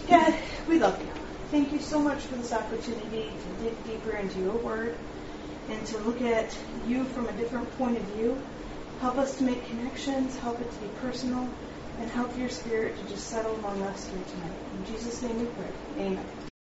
God, we love you. Thank you so much for this opportunity to dig deeper into your word and to look at you from a different point of view. Help us to make connections, help it to be personal, and help your spirit to just settle among us here tonight. In Jesus' name we pray. Amen.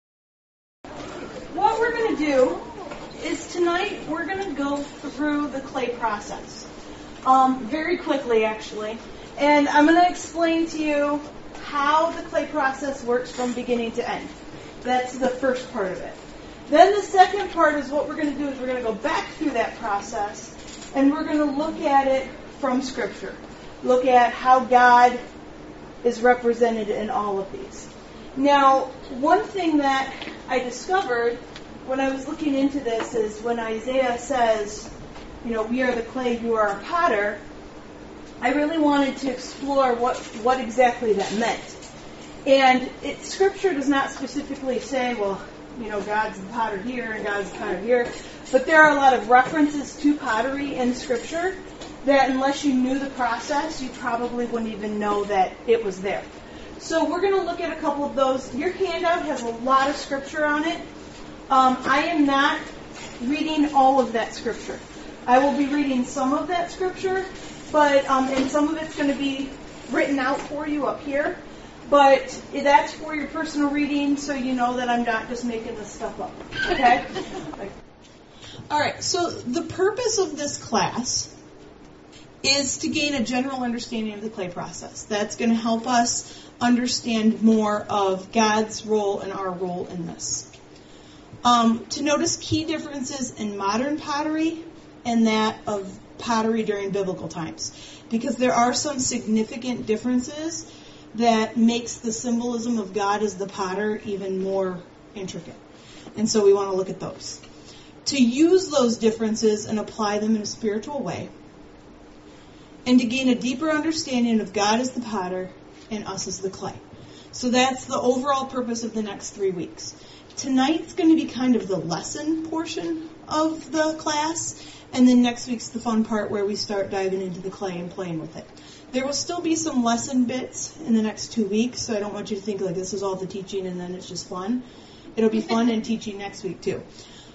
What we're going to do is tonight we're going to go through the clay process. Very quickly, actually. And I'm going to explain to you how the clay process works from beginning to end. That's the first part of it. Then the second part is what we're going to do is we're going to go back through that process and we're going to look at it from Scripture. Look at how God is represented in all of these. Now, one thing that I discovered when I was looking into this is when Isaiah says, we are the clay, you are a potter, I really wanted to explore what exactly that meant. And Scripture does not specifically say, God's the potter here and God's the potter here. But there are a lot of references to pottery in Scripture that unless you knew the process, you probably wouldn't even know that it was there. So we're going to look at a couple of those. Your handout has a lot of Scripture on it. I am not reading all of that Scripture. I will be reading some of that Scripture, but and some of it's going to be written out for you up here. But that's for your personal reading, so you know that I'm not just making this stuff up. Okay? All right, so the purpose of this class is to gain a general understanding of the clay process. That's going to help us understand more of God's role and our role in this. To notice key differences in modern pottery and that of pottery during biblical times. Because there are some significant differences that makes the symbolism of God as the potter even more intricate. And so we want to look at those. To use those differences and apply them in a spiritual way. And to gain a deeper understanding of God as the potter and us as the clay. So that's the overall purpose of the next 3 weeks. Tonight's going to be kind of the lesson portion of the class. And then next week's the fun part where we start diving into the clay and playing with it. There will still be some lesson bits in the next 2 weeks, so I don't want you to think like this is all the teaching and then it's just fun. It'll be fun and teaching next week too.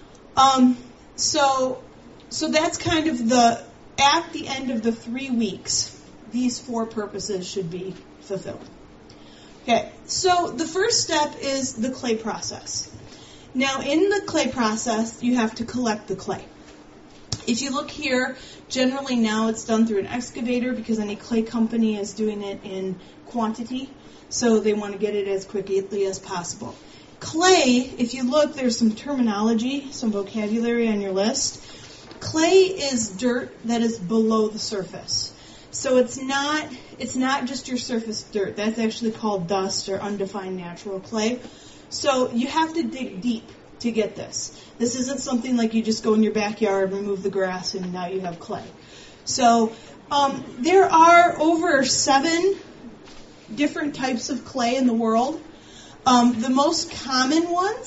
So that's kind of at the end of the 3 weeks, these 4 purposes should be fulfilled. Okay, so the first step is the clay process. Now in the clay process, you have to collect the clay. If you look here, generally now it's done through an excavator because any clay company is doing it in quantity, so they want to get it as quickly as possible. Clay, if you look, there's some terminology, some vocabulary on your list. Clay is dirt that is below the surface. So it's not just your surface dirt. That's actually called dust or undefined natural clay. So you have to dig deep to get this. This isn't something like you just go in your backyard, remove the grass, and now you have clay. So there are over 7 different types of clay in the world. The most common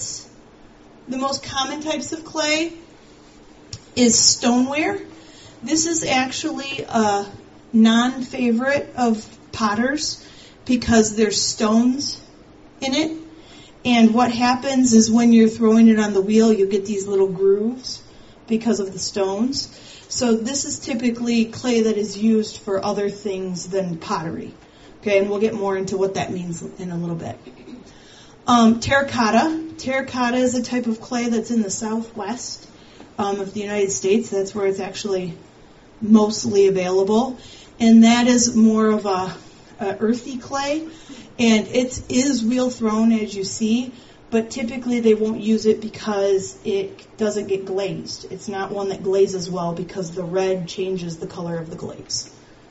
types of clay is stoneware. This is actually a non-favorite of potters because there's stones in it. And what happens is when you're throwing it on the wheel, you get these little grooves because of the stones. So this is typically clay that is used for other things than pottery. Okay, and we'll get more into what that means in a little bit. Terracotta. Terracotta is a type of clay that's in the southwest of the United States. That's where it's actually mostly available. And that is more of a earthy clay. And it is wheel thrown, as you see, but typically they won't use it because it doesn't get glazed. It's not one that glazes well because the red changes the color of the glaze.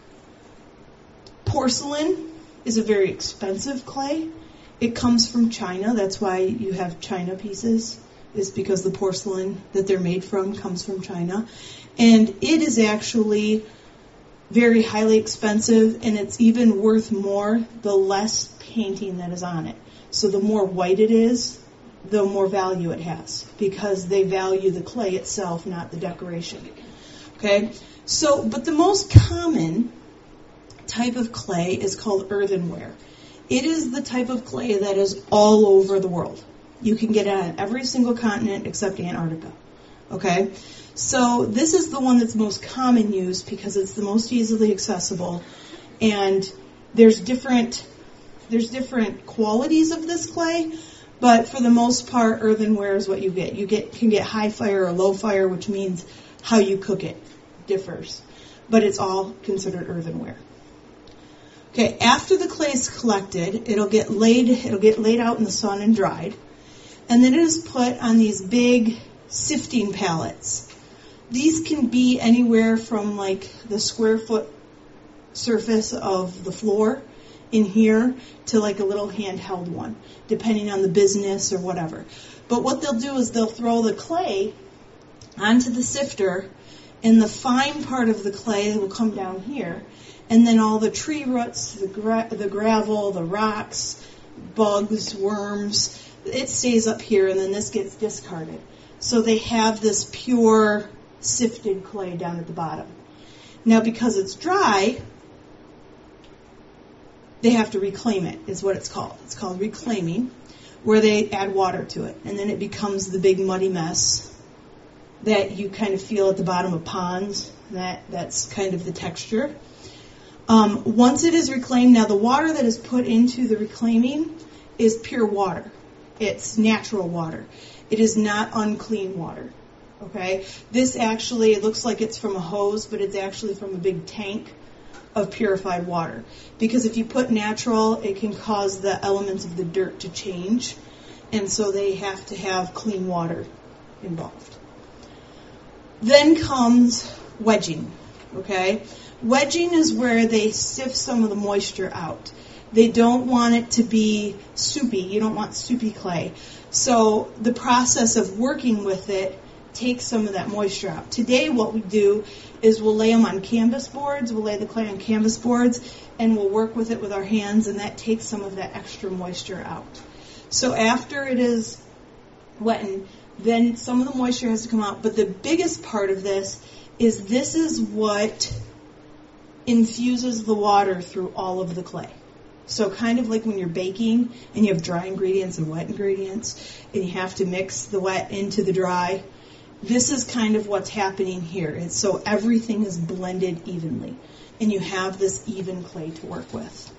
Porcelain is a very expensive clay. It comes from China. That's why you have China pieces, is because the porcelain that they're made from comes from China. And it is actually very highly expensive, and it's even worth more the less painting that is on it. So the more white it is, the more value it has, because they value the clay itself, not the decoration. Okay? So, but the most common type of clay is called earthenware. It is the type of clay that is all over the world. You can get it on every single continent except Antarctica. Okay? So this is the one that's most common use because it's the most easily accessible. And there's different qualities of this clay, but for the most part, earthenware is what you get. You can get high fire or low fire, which means how you cook it differs. But it's all considered earthenware. Okay, after the clay is collected, it'll get laid out in the sun and dried. And then it is put on these big sifting pallets. These can be anywhere from like the square foot surface of the floor in here to like a little handheld one, depending on the business or whatever. But what they'll do is they'll throw the clay onto the sifter, and the fine part of the clay will come down here, and then all the tree roots, the gravel, the rocks, bugs, worms, it stays up here, and then this gets discarded. So they have this pure sifted clay down at the bottom. Now, because it's dry, they have to reclaim it, is what it's called. It's called reclaiming, where they add water to it. And then it becomes the big muddy mess that you kind of feel at the bottom of ponds. That's kind of the texture. Once it is reclaimed, now the water that is put into the reclaiming is pure water. It's natural water. It is not unclean water. Okay? This actually, it looks like it's from a hose, but it's actually from a big tank of purified water. Because if you put natural, it can cause the elements of the dirt to change. And so they have to have clean water involved. Then comes wedging. Okay? Wedging is where they sift some of the moisture out. They don't want it to be soupy. You don't want soupy clay. So the process of working with it takes some of that moisture out. Today what we do is we'll lay them on canvas boards. We'll lay the clay on canvas boards, and we'll work with it with our hands, and that takes some of that extra moisture out. So after it is wetted, then some of the moisture has to come out. But the biggest part of this is what infuses the water through all of the clay. So kind of like when you're baking and you have dry ingredients and wet ingredients, and you have to mix the wet into the dry. This is kind of what's happening here. It's so everything is blended evenly, and you have this even clay to work with.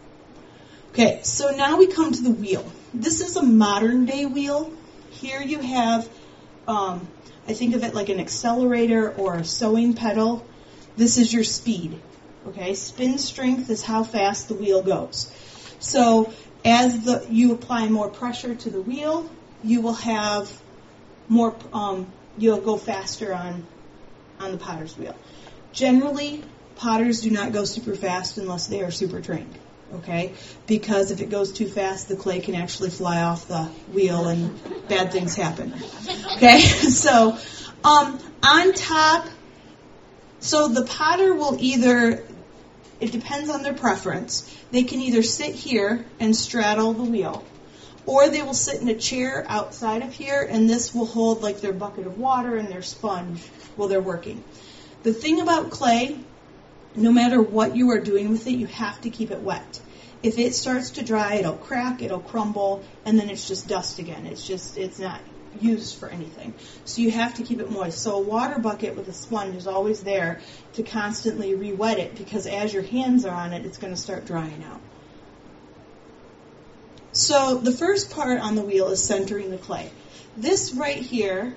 Okay, so now we come to the wheel. This is a modern day wheel. Here you have, I think of it like an accelerator or a sewing pedal. This is your speed. Okay, spin strength is how fast the wheel goes. So as you apply more pressure to the wheel, you will have more. You'll go faster on the potter's wheel. Generally, potters do not go super fast unless they are super trained. Okay, because if it goes too fast, the clay can actually fly off the wheel and bad things happen. Okay, so on top. So the potter will either, it depends on their preference, they can either sit here and straddle the wheel, or they will sit in a chair outside of here, and this will hold like their bucket of water and their sponge while they're working. The thing about clay, no matter what you are doing with it, you have to keep it wet. If it starts to dry, it'll crack, it'll crumble, and then it's just dust again. It's not used for anything. So you have to keep it moist. So a water bucket with a sponge is always there to constantly re-wet it, because as your hands are on it, it's going to start drying out. So the first part on the wheel is centering the clay. This right here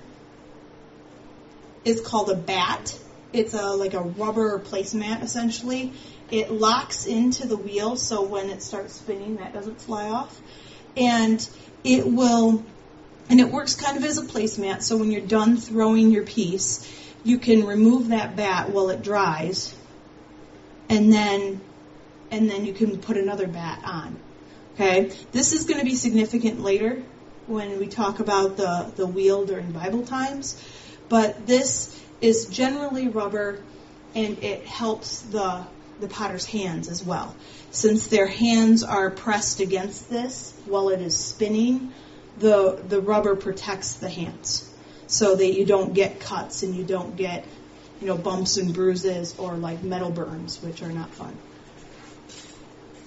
is called a bat. It's like a rubber placemat, essentially. It locks into the wheel, so when it starts spinning, that doesn't fly off. And it works kind of as a placemat, so when you're done throwing your piece, you can remove that bat while it dries, and then you can put another bat on. Okay? This is going to be significant later when we talk about the wheel during Bible times, but this is generally rubber, and it helps the potter's hands as well. Since their hands are pressed against this while it is spinning, the rubber protects the hands so that you don't get cuts and you don't get, bumps and bruises or like metal burns, which are not fun.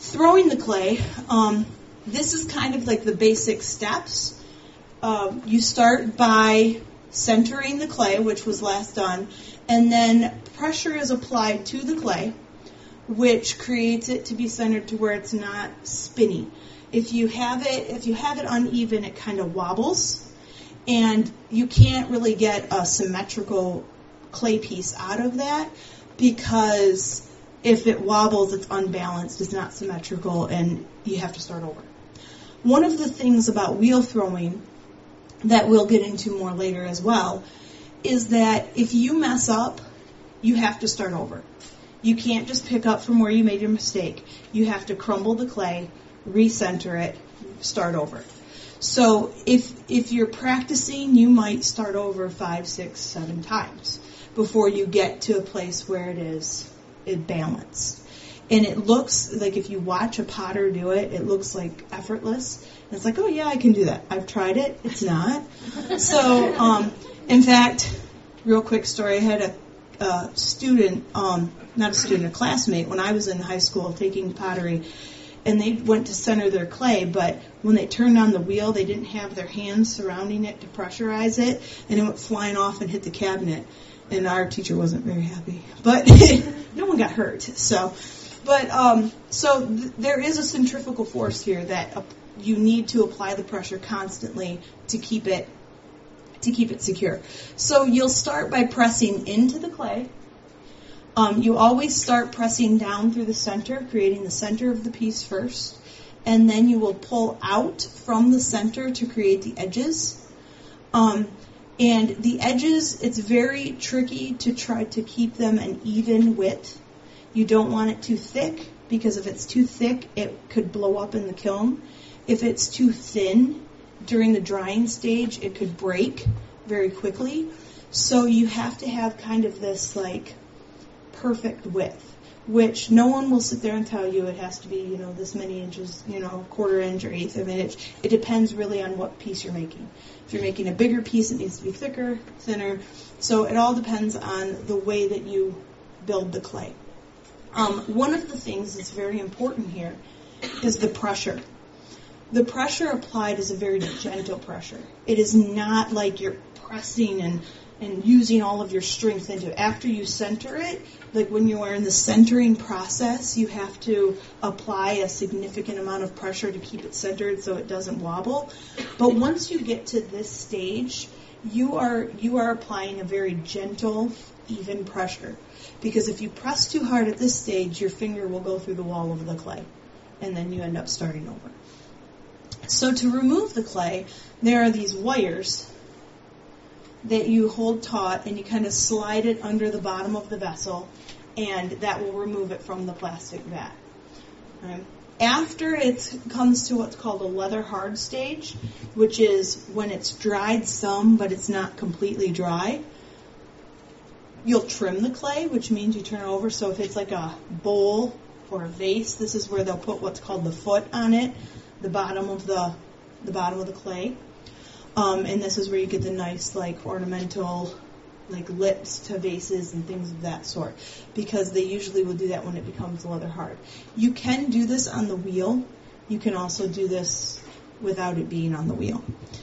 Throwing the clay, this is kind of like the basic steps. You start by centering the clay, which was last done, and then pressure is applied to the clay, which creates it to be centered to where it's not spinny. If you have it uneven, it kind of wobbles, and you can't really get a symmetrical clay piece out of that, because if it wobbles, it's unbalanced, it's not symmetrical, and you have to start over. One of the things about wheel throwing that we'll get into more later as well is that if you mess up, you have to start over. You can't just pick up from where you made your mistake. You have to crumble the clay, recenter it, start over. So if you're practicing, you might start over 5, 6, 7 times before you get to a place where it balanced. And it looks like, if you watch a potter do it, it looks like effortless. And it's like, oh yeah, I can do that. I've tried it. It's not. So, in fact, real quick story, I had a student, a classmate when I was in high school taking pottery, and they went to center their clay, but when they turned on the wheel, they didn't have their hands surrounding it to pressurize it, and it went flying off and hit the cabinet. And our teacher wasn't very happy, but no one got hurt. So there is a centrifugal force here that you need to apply the pressure constantly to keep it secure. So you'll start by pressing into the clay. You always start pressing down through the center, creating the center of the piece first, and then you will pull out from the center to create the edges. And the edges, it's very tricky to try to keep them an even width. You don't want it too thick, because if it's too thick, it could blow up in the kiln. If it's too thin during the drying stage, it could break very quickly. So you have to have kind of this like perfect width, which no one will sit there and tell you it has to be, this many inches, quarter inch or eighth of an inch. It depends really on what piece you're making. If you're making a bigger piece, it needs to be thicker, thinner. So it all depends on the way that you build the clay. One of the things that's very important here is the pressure. The pressure applied is a very gentle pressure. It is not like you're pressing and using all of your strength into it. After you center it, like when you are in the centering process, you have to apply a significant amount of pressure to keep it centered so it doesn't wobble. But once you get to this stage, you are applying a very gentle, even pressure. Because if you press too hard at this stage, your finger will go through the wall of the clay, and then you end up starting over. So to remove the clay, there are these wires that you hold taut, and you kind of slide it under the bottom of the vessel, and that will remove it from the plastic vat. After it comes to what's called a leather hard stage, which is when it's dried some, but it's not completely dry, you'll trim the clay, which means you turn it over. So if it's like a bowl or a vase, this is where they'll put what's called the foot on it, the bottom of the clay. And this is where you get the nice, like, ornamental, like, lips to vases and things of that sort, because they usually will do that when it becomes leather hard. You can do this on the wheel. You can also do this without it being on the wheel.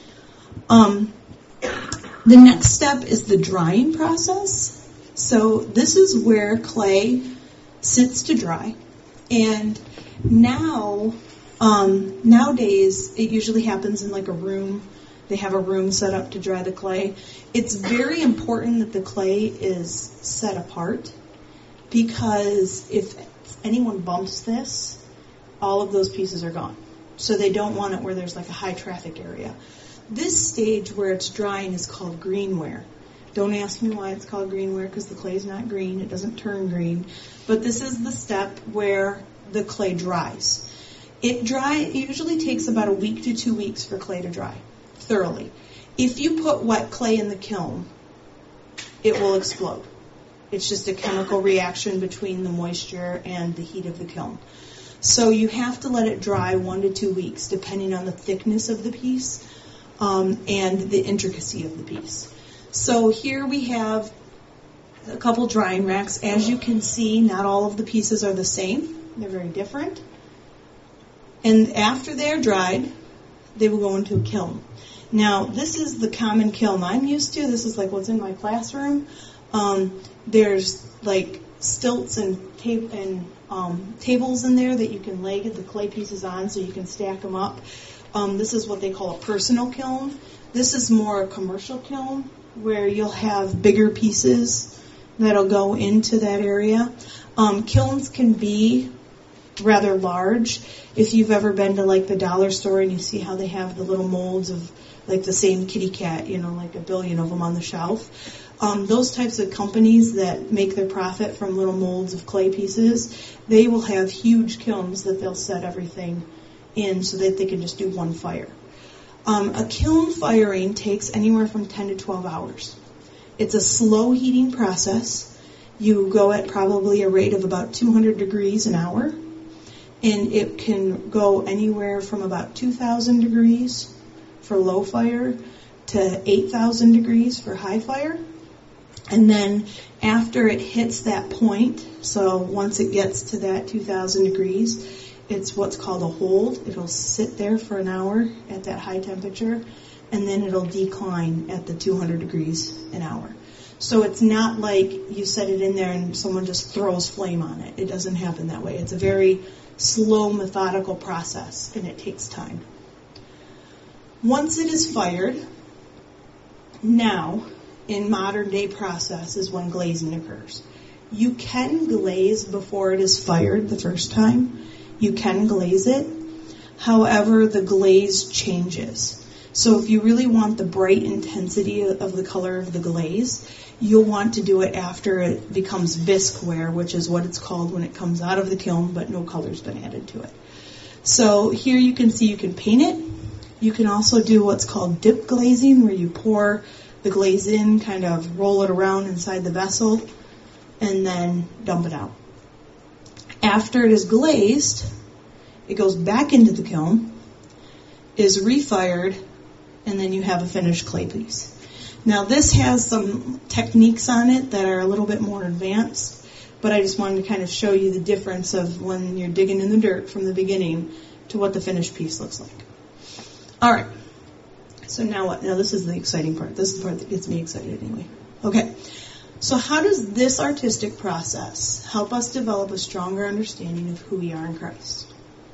The next step is the drying process. So this is where clay sits to dry. And now, nowadays, it usually happens in like a room. They have a room set up to dry the clay. It's very important that the clay is set apart, because if anyone bumps this, all of those pieces are gone. So they don't want it where there's like a high traffic area. This stage where it's drying is called greenware. Don't ask me why it's called greenware, because the clay is not green. It doesn't turn green. But this is the step where the clay dries. It usually takes about a week to 2 weeks for clay to dry thoroughly. If you put wet clay in the kiln, it will explode. It's just a chemical reaction between the moisture and the heat of the kiln. So you have to let it dry 1 to 2 weeks, depending on the thickness of the piece and the intricacy of the piece. So here we have a couple drying racks. As you can see, not all of the pieces are the same. They're very different. And after they're dried, they will go into a kiln. Now, this is the common kiln I'm used to. This is like what's in my classroom. There's like stilts and tables in there that you can lay the clay pieces on so you can stack them up. This is what they call a personal kiln. This is more a commercial kiln where you'll have bigger pieces that'll go into that area. Kilns can be rather large. If you've ever been to like the dollar store and you see how they have the little molds of like the same kitty cat, like a billion of them on the shelf. Those types of companies that make their profit from little molds of clay pieces, they will have huge kilns that they'll set everything in so that they can just do one fire. A kiln firing takes anywhere from 10 to 12 hours. It's a slow heating process. You go at probably a rate of about 200 degrees an hour, and it can go anywhere from about 2,000 degrees for low fire to 8,000 degrees for high fire. And then after it hits that point, so once it gets to that 2,000 degrees, it's what's called a hold. It'll sit there for an hour at that high temperature, and then it'll decline at the 200 degrees an hour. So it's not like you set it in there and someone just throws flame on it. It doesn't happen that way. It's a very slow, methodical process, and it takes time. Once it is fired, now, in modern day process is when glazing occurs. You can glaze before it is fired the first time. You can glaze it. However, the glaze changes. So if you really want the bright intensity of the color of the glaze, you'll want to do it after it becomes bisqueware, which is what it's called when it comes out of the kiln, but no color's been added to it. So here you can see you can paint it. You can also do what's called dip glazing, where you pour the glaze in, kind of roll it around inside the vessel, and then dump it out. After it is glazed, it goes back into the kiln, is refired, and then you have a finished clay piece. Now this has some techniques on it that are a little bit more advanced, but I just wanted to kind of show you the difference of when you're digging in the dirt from the beginning to what the finished piece looks like. All right. So now what? Now this is the exciting part. This is the part that gets me excited anyway. Okay. So how does this artistic process help us develop a stronger understanding of who we are in Christ?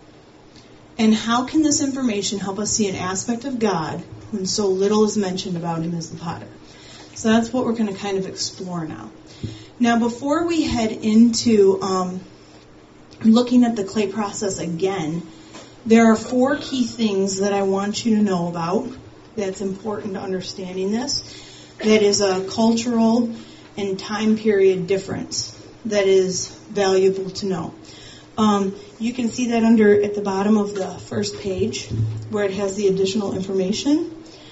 And how can this information help us see an aspect of God when so little is mentioned about him as the potter? So that's what we're going to kind of explore now. Now before we head into looking at the clay process again, there are 4 key things that I want you to know about that's important to understanding this. That is a cultural and time period difference that is valuable to know. You can see that at the bottom of the first page where it has the additional information.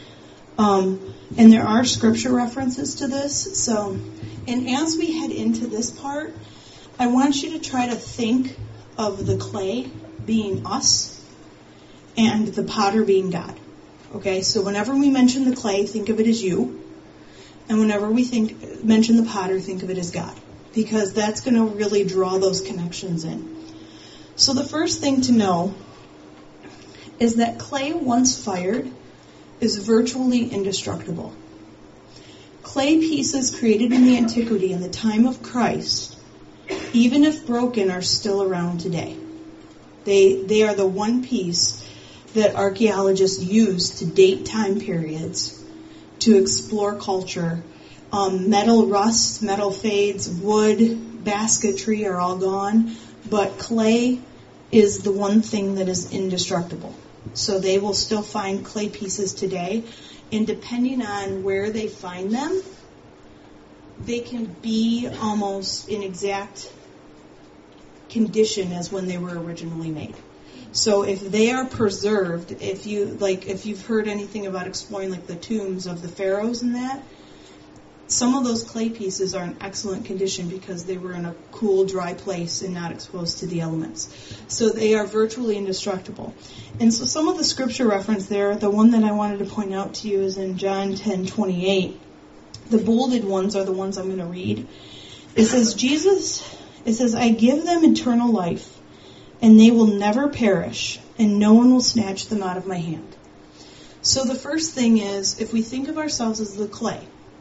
And there are scripture references to this. And as we head into this part, I want you to try to think of the clay being us and the potter being God. Okay, so whenever we mention the clay, think of it as you. And whenever we mention the potter, think of it as God. Because that's going to really draw those connections in. So the first thing to know is that clay, once fired, is virtually indestructible. Clay pieces created in the antiquity in the time of Christ, even if broken, are still around today. They are the one piece that archaeologists use to date time periods, to explore culture. Metal rusts, metal fades, wood, basketry are all gone, but clay is the one thing that is indestructible. So they will still find clay pieces today, and depending on where they find them, they can be almost in exact condition as when they were originally made. So if they are preserved, if you've heard anything about exploring like the tombs of the pharaohs and that, some of those clay pieces are in excellent condition because they were in a cool, dry place and not exposed to the elements. So they are virtually indestructible. And so some of the scripture reference there, the one that I wanted to point out to you is in John 10:28. The bolded ones are the ones I'm going to read. It says, I give them eternal life, and they will never perish, and no one will snatch them out of my hand. So the first thing is, if we think of ourselves as the clay,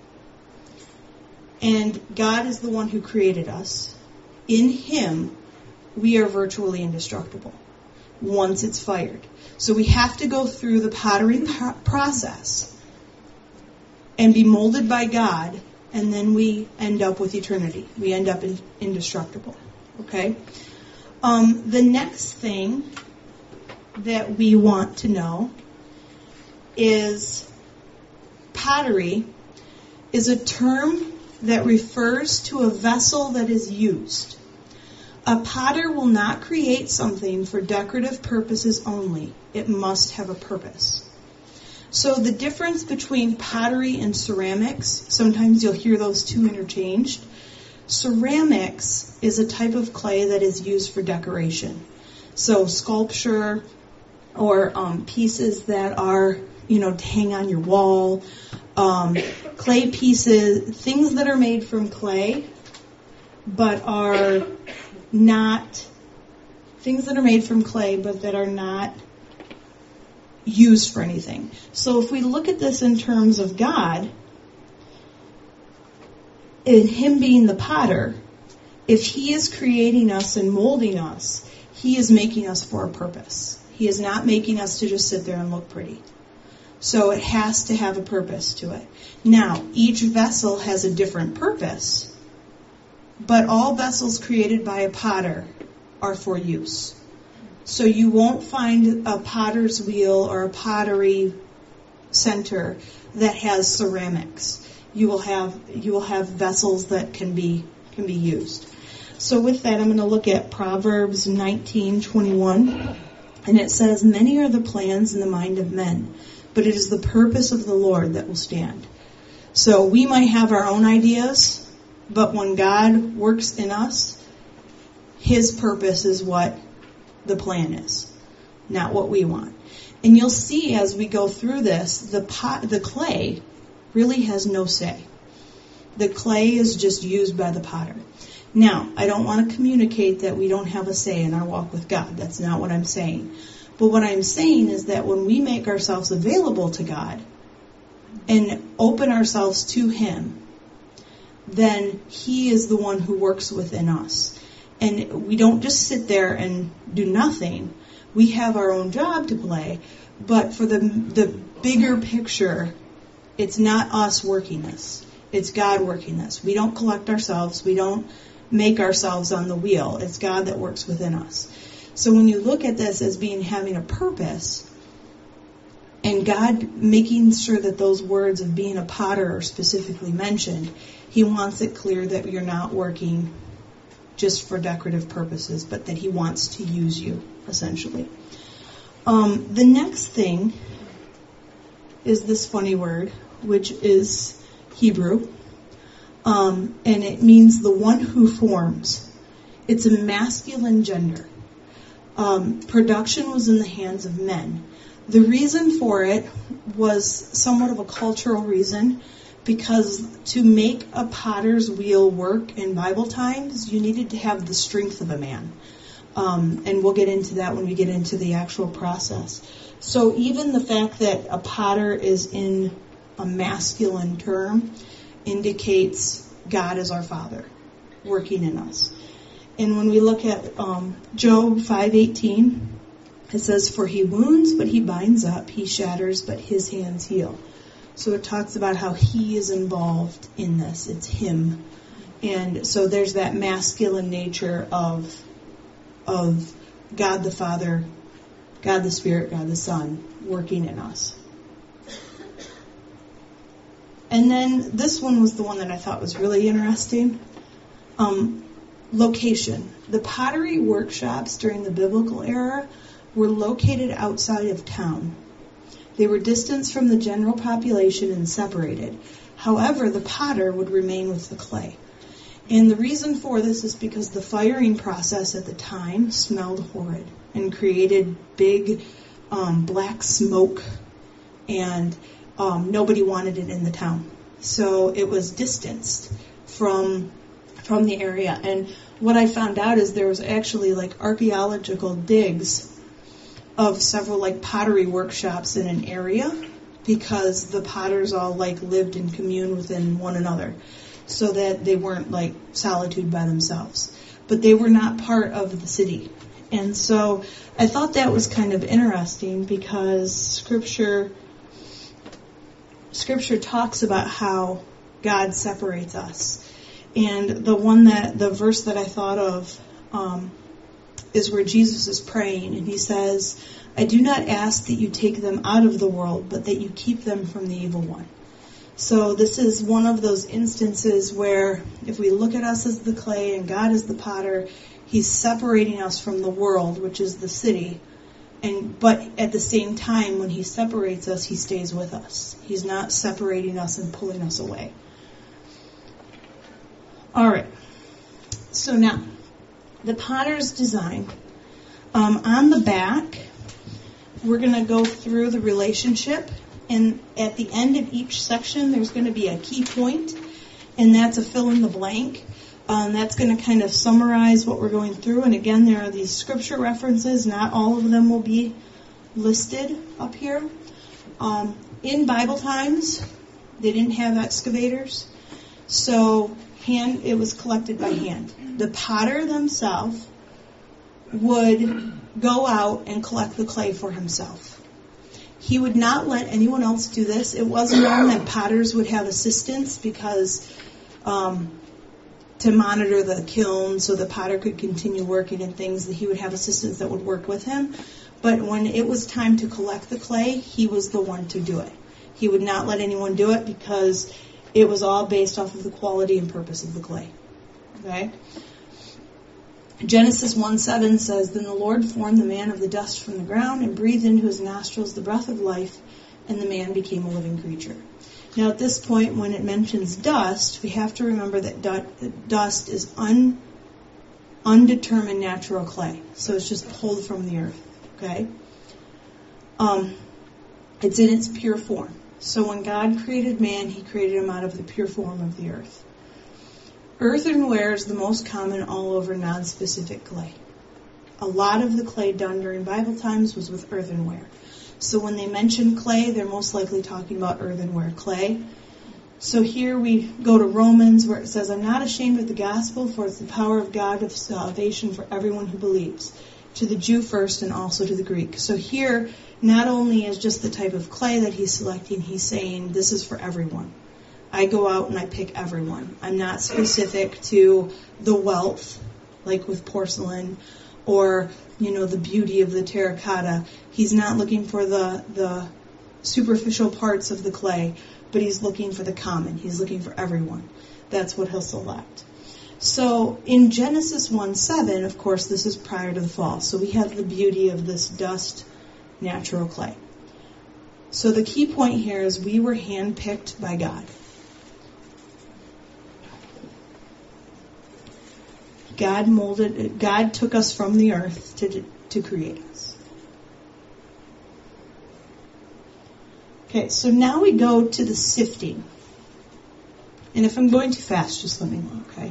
and God is the one who created us, in Him we are virtually indestructible once it's fired. So we have to go through the pottery process and be molded by God, and then we end up with eternity. We end up indestructible. Okay? The next thing that we want to know is pottery is a term that refers to a vessel that is used. A potter will not create something for decorative purposes only. It must have a purpose. So the difference between pottery and ceramics, sometimes you'll hear those two interchanged. Ceramics is a type of clay that is used for decoration. So sculpture or pieces that are, to hang on your wall, clay pieces, things that are made from clay, but are not used for anything. So if we look at this in terms of God, in Him being the potter, if He is creating us and molding us, He is making us for a purpose. He is not making us to just sit there and look pretty. So it has to have a purpose to it. Now, each vessel has a different purpose, but all vessels created by a potter are for use. So you won't find a potter's wheel or a pottery center that has ceramics. You will have vessels that can be used. So with that, I'm going to look at Proverbs 19:21, and it says, "Many are the plans in the mind of men, but it is the purpose of the Lord that will stand." So we might have our own ideas, but when God works in us, His purpose is what the plan is, not what we want. And you'll see as we go through this, the clay really has no say. The clay is just used by the potter. Now, I don't want to communicate that we don't have a say in our walk with God. That's not what I'm saying. But what I'm saying is that when we make ourselves available to God and open ourselves to Him, then He is the one who works within us. And we don't just sit there and do nothing. We have our own job to play, but for the bigger picture, it's not us working this. It's God working this. We don't collect ourselves. We don't make ourselves on the wheel. It's God that works within us. So when you look at this as having a purpose, and God making sure that those words of being a potter are specifically mentioned, He wants it clear that you're not working just for decorative purposes, but that He wants to use you, essentially. The next thing is this funny word, which is Hebrew, and it means the one who forms. It's a masculine gender. Production was in the hands of men. The reason for it was somewhat of a cultural reason, because to make a potter's wheel work in Bible times, you needed to have the strength of a man. And we'll get into that when we get into the actual process. So even the fact that a potter is in a masculine term indicates God is our Father working in us. And when we look at Job 5:18, it says, "For He wounds, but He binds up. He shatters, but His hands heal." So it talks about how He is involved in this. It's Him. And so there's that masculine nature of God the Father, God the Spirit, God the Son working in us. And then this one was the one that I thought was really interesting. Location. The pottery workshops during the biblical era were located outside of town. They were distanced from the general population and separated. However, the potter would remain with the clay. And the reason for this is because the firing process at the time smelled horrid and created big black smoke, and nobody wanted it in the town. So it was distanced from the area. And what I found out is there was actually like archaeological digs of several like pottery workshops in an area, because the potters all like lived in commune within one another, so that they weren't like solitude by themselves. But they were not part of the city. And so I thought that was kind of interesting, because Scripture talks about how God separates us. And the verse that I thought of is where Jesus is praying, and he says, "I do not ask that you take them out of the world, but that you keep them from the evil one." So this is one of those instances where if we look at us as the clay and God as the potter, he's separating us from the world, which is the city. But at the same time, when he separates us, he stays with us. He's not separating us and pulling us away. All right. So now, the potter's design. On the back, we're going to go through the relationship. And at the end of each section, there's going to be a key point, and that's a fill in the blank. That's going to kind of summarize what we're going through. And again, there are these scripture references. Not all of them will be listed up here. In Bible times, they didn't have excavators, so it was collected by hand. The potter themselves would go out and collect the clay for himself. He would not let anyone else do this. It was known that potters would have assistants because to monitor the kiln so the potter could continue working and things, that he would have assistants that would work with him. But when it was time to collect the clay, he was the one to do it. He would not let anyone do it because it was all based off of the quality and purpose of the clay. Okay? Genesis 1:7 says, "Then the Lord formed the man of the dust from the ground and breathed into his nostrils the breath of life, and the man became a living creature." Now at this point, when it mentions dust, we have to remember that dust is undetermined natural clay. So it's just pulled from the earth. Okay? It's in its pure form. So when God created man, he created him out of the pure form of the earth. Earthenware is the most common all over non-specific clay. A lot of the clay done during Bible times was with earthenware. So when they mention clay, they're most likely talking about earthenware clay. So here we go to Romans, where it says, "I'm not ashamed of the gospel, for it's the power of God of salvation for everyone who believes, to the Jew first and also to the Greek." So here, not only is just the type of clay that he's selecting, he's saying this is for everyone. I go out and I pick everyone. I'm not specific to the wealth, like with porcelain, or, the beauty of the terracotta. He's not looking for the superficial parts of the clay, but he's looking for the common. He's looking for everyone. That's what he'll select. So in Genesis 1:7, of course, this is prior to the fall. So we have the beauty of this dust, natural clay. So the key point here is we were handpicked by God. God took us from the earth to create us. Okay, so now we go to the sifting. And if I'm going too fast, just let me know, okay?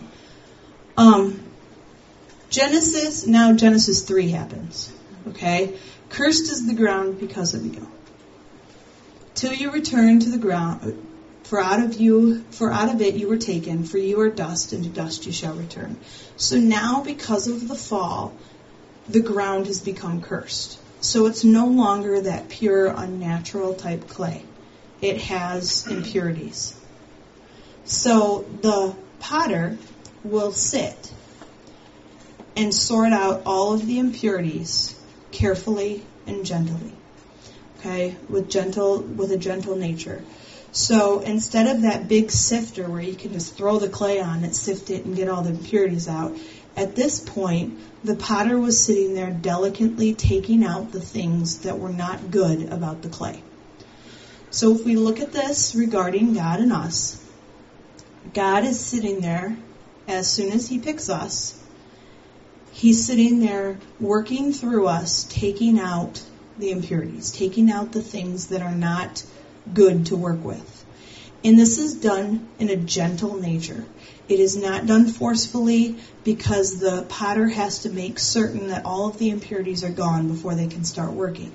Genesis 3 happens, okay? "Cursed is the ground because of you. Till you return to the ground, for out of it you were taken, for you are dust, and to dust you shall return." So now, because of the fall, the ground has become cursed. So it's no longer that pure, unnatural type clay. It has impurities. So the potter will sit and sort out all of the impurities carefully and gently. Okay, with a gentle nature. So instead of that big sifter where you can just throw the clay on it, sift it, and get all the impurities out, at this point, the potter was sitting there delicately taking out the things that were not good about the clay. So if we look at this regarding God and us, God is sitting there as soon as he picks us. He's sitting there working through us, taking out the impurities, taking out the things that are not good to work with. And this is done in a gentle nature. It is not done forcefully because the potter has to make certain that all of the impurities are gone before they can start working.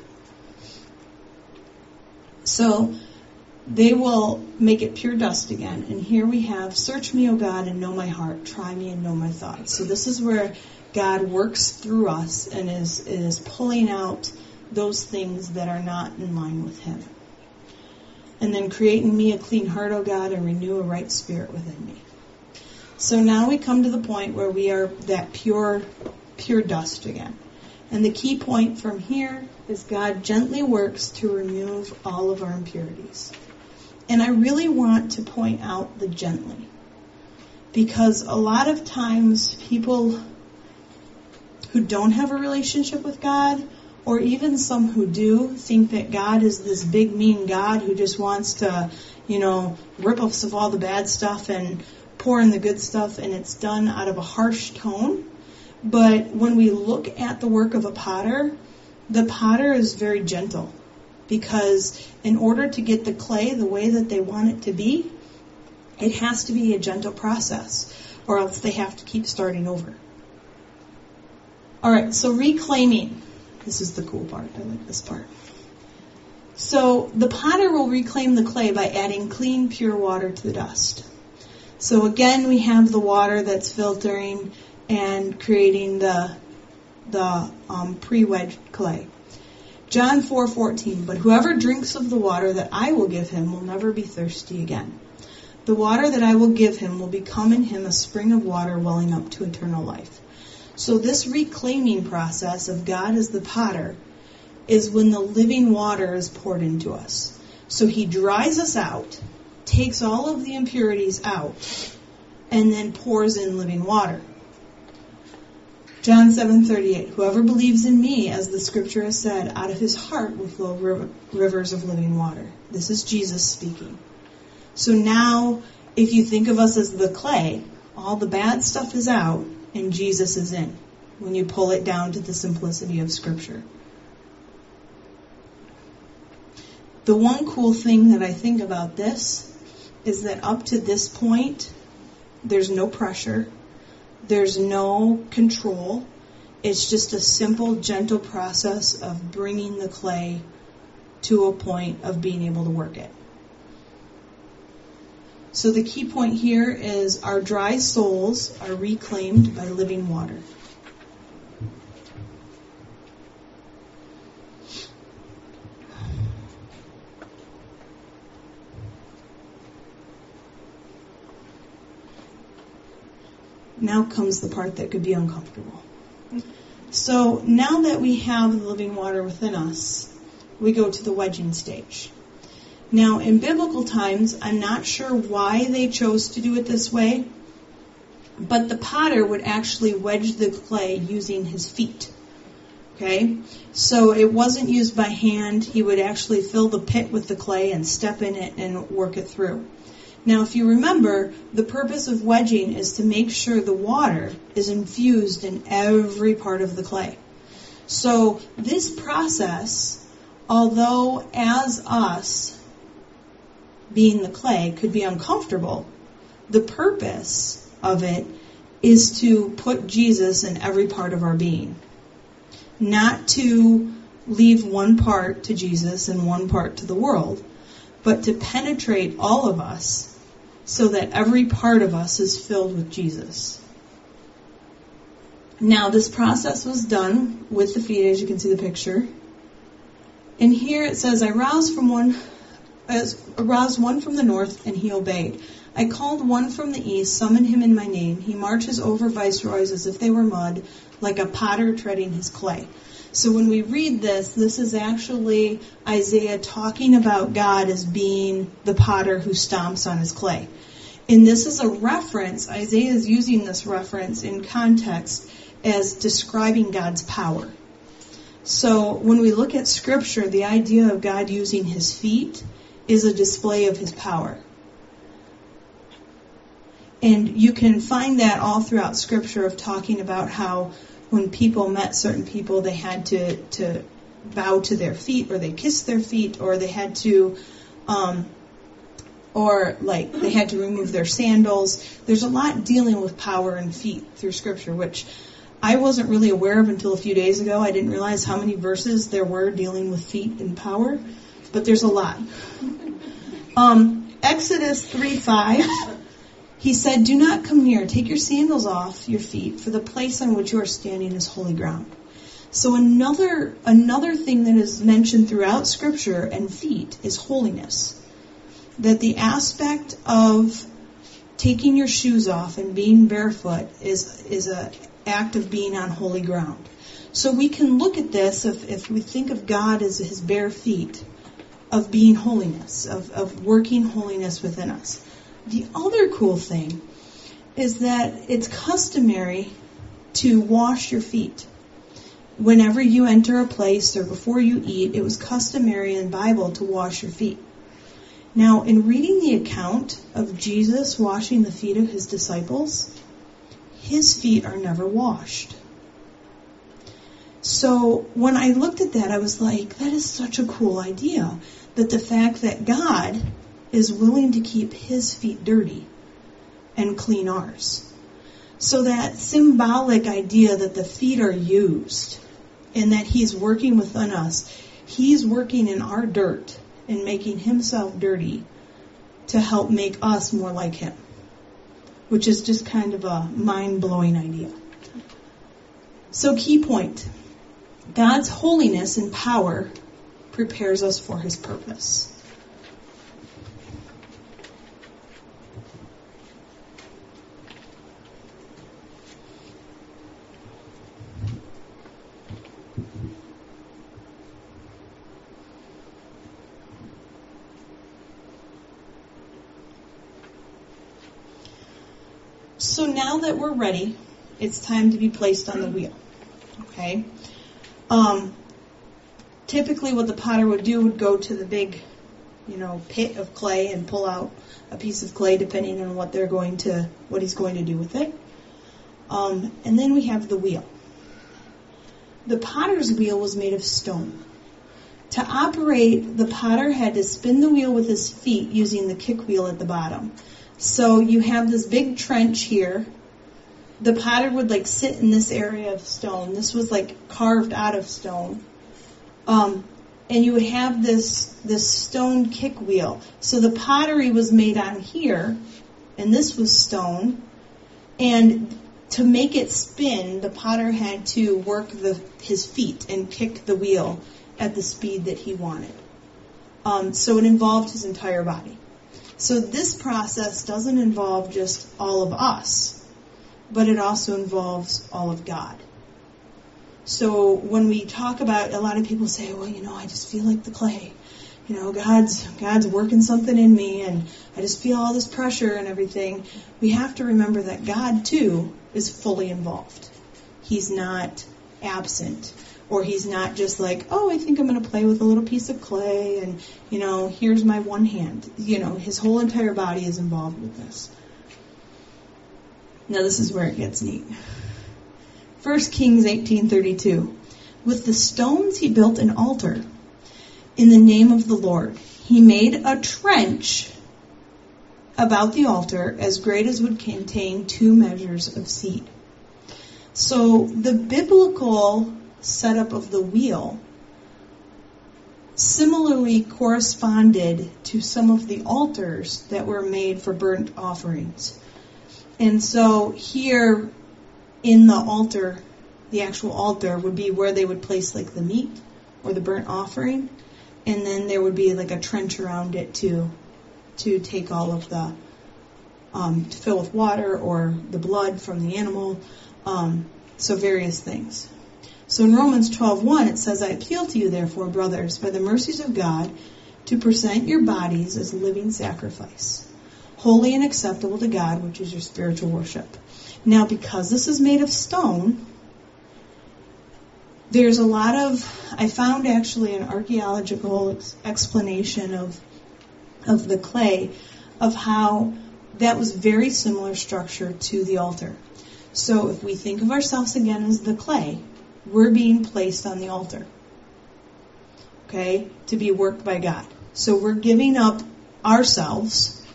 So they will make it pure dust again. And here we have, search me, O God, and know my heart. Try me and know my thoughts. So this is where God works through us and is pulling out those things that are not in line with him. And then create in me a clean heart, O God, and renew a right spirit within me. So now we come to the point where we are that pure dust again. And the key point from here is God gently works to remove all of our impurities. And I really want to point out the gently. Because a lot of times people who don't have a relationship with God, or even some who do, think that God is this big, mean God who just wants to, rip us of all the bad stuff and pour in the good stuff, and it's done out of a harsh tone. But when we look at the work of a potter, the potter is very gentle. Because in order to get the clay the way that they want it to be, it has to be a gentle process, or else they have to keep starting over. All right, so reclaiming. This is the cool part. I like this part. So the potter will reclaim the clay by adding clean, pure water to the dust. So again, we have the water that's filtering and creating the pre-wedged clay. John 4:14, but whoever drinks of the water that I will give him will never be thirsty again. The water that I will give him will become in him a spring of water welling up to eternal life. So this reclaiming process of God as the potter is when the living water is poured into us. So he dries us out, takes all of the impurities out, and then pours in living water. John 7:38, whoever believes in me, as the scripture has said, out of his heart will flow rivers of living water. This is Jesus speaking. So now, if you think of us as the clay, all the bad stuff is out, and Jesus is in, when you pull it down to the simplicity of scripture. The one cool thing that I think about this is that up to this point, there's no pressure. There's no control. It's just a simple, gentle process of bringing the clay to a point of being able to work it. So the key point here is our dry souls are reclaimed by living water. Now comes the part that could be uncomfortable. So now that we have the living water within us, we go to the wedging stage. Now, in biblical times, I'm not sure why they chose to do it this way, but the potter would actually wedge the clay using his feet. Okay? So it wasn't used by hand. He would actually fill the pit with the clay and step in it and work it through. Now, if you remember, the purpose of wedging is to make sure the water is infused in every part of the clay. So this process, although as us being the clay could be uncomfortable, the purpose of it is to put Jesus in every part of our being. Not to leave one part to Jesus and one part to the world, but to penetrate all of us so that every part of us is filled with Jesus. Now, this process was done with the feet, as you can see the picture. And here it says, I roused one from the north, and he obeyed. I called one from the east, summoned him in my name. He marches over viceroys as if they were mud, like a potter treading his clay. So when we read this is actually Isaiah talking about God as being the potter who stomps on his clay. And this is a reference, Isaiah is using this reference in context as describing God's power. So when we look at Scripture, the idea of God using his feet is a display of his power. And you can find that all throughout Scripture of talking about how when people met certain people, they had to bow to their feet, or they kissed their feet, or they had to or like they had to remove their sandals. There's a lot dealing with power and feet through Scripture, which I wasn't really aware of until a few days ago. I didn't realize how many verses there were dealing with feet and power, but there's a lot. Exodus 3:5, he said, "Do not come near. Take your sandals off your feet, for the place on which you are standing is holy ground." So another thing that is mentioned throughout Scripture and feet is holiness. That the aspect of taking your shoes off and being barefoot is an act of being on holy ground. So we can look at this, if we think of God as his bare feet, of being holiness, of working holiness within us. The other cool thing is that it's customary to wash your feet. Whenever you enter a place or before you eat, it was customary in the Bible to wash your feet. Now, in reading the account of Jesus washing the feet of his disciples, his feet are never washed. So when I looked at that, I was like, that is such a cool idea, that the fact that God is willing to keep his feet dirty and clean ours. So that symbolic idea that the feet are used and that he's working within us, he's working in our dirt and making himself dirty to help make us more like him, which is just kind of a mind-blowing idea. So key point, God's holiness and power prepares us for his purpose. So now that we're ready, it's time to be placed on the wheel. Okay? Typically what the potter would do would go to the big, pit of clay and pull out a piece of clay depending on what he's going to do with it. And then we have the wheel. The potter's wheel was made of stone. To operate, the potter had to spin the wheel with his feet using the kick wheel at the bottom. So you have this big trench here. The potter would sit in this area of stone. This was carved out of stone. And you would have this stone kick wheel. So the pottery was made on here, and this was stone. And to make it spin, the potter had to work his feet and kick the wheel at the speed that he wanted. So it involved his entire body. So this process doesn't involve just all of us, but it also involves all of God. So when we talk about, a lot of people say, well, I just feel like the clay. God's working something in me, and I just feel all this pressure and everything. We have to remember that God, too, is fully involved. He's not absent. Or he's not just I think I'm going to play with a little piece of clay and, here's my one hand. His whole entire body is involved with this. Now this is where it gets neat. 1 Kings 18:32. With the stones he built an altar in the name of the Lord. He made a trench about the altar as great as would contain 2 measures of seed. So the biblical setup of the wheel similarly corresponded to some of the altars that were made for burnt offerings. And so here in the altar, the actual altar would be where they would place the meat or the burnt offering, and then there would be a trench around it to take all of the to fill with water or the blood from the animal, so various things. So in Romans 12:1 it says, I appeal to you therefore, brothers, by the mercies of God, to present your bodies as living sacrifice, holy and acceptable to God, which is your spiritual worship. Now, because this is made of stone, there's a lot of, I found actually an archaeological explanation of the clay, of how that was very similar structure to the altar. So if we think of ourselves again as the clay, we're being placed on the altar, okay, to be worked by God. So we're giving up ourselves